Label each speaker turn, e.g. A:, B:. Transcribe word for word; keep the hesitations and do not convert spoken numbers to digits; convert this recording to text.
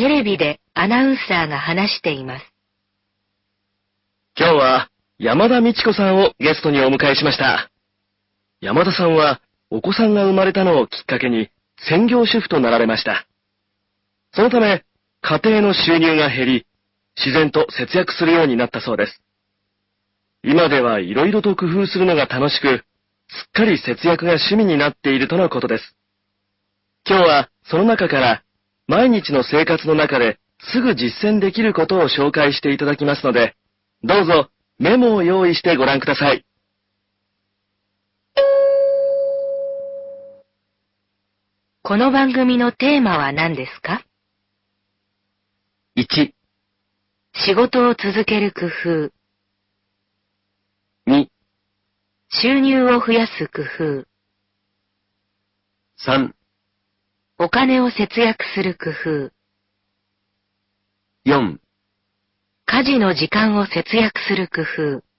A: テレビでアナウンサーが話しています。
B: 今日は山田美智子さんをゲストにお迎えしました。山田さんはお子さんが生まれたのをきっかけに専業主婦となられました。そのため家庭の収入が減り、自然と節約するようになったそうです。今ではいろいろと工夫するのが楽しく、すっかり節約が趣味になっているとのことです。今日はその中から毎日の生活の中ですぐ実践できることを紹介していただきますので、どうぞメモを用意してご覧ください。
A: この番組のテーマは何ですか？
B: いち、
A: 仕事を続ける工夫。
B: に、
A: 収入を増やす工夫。
B: さん、
A: お金を節約する工夫。
B: よん、
A: 家事の時間を節約する工夫。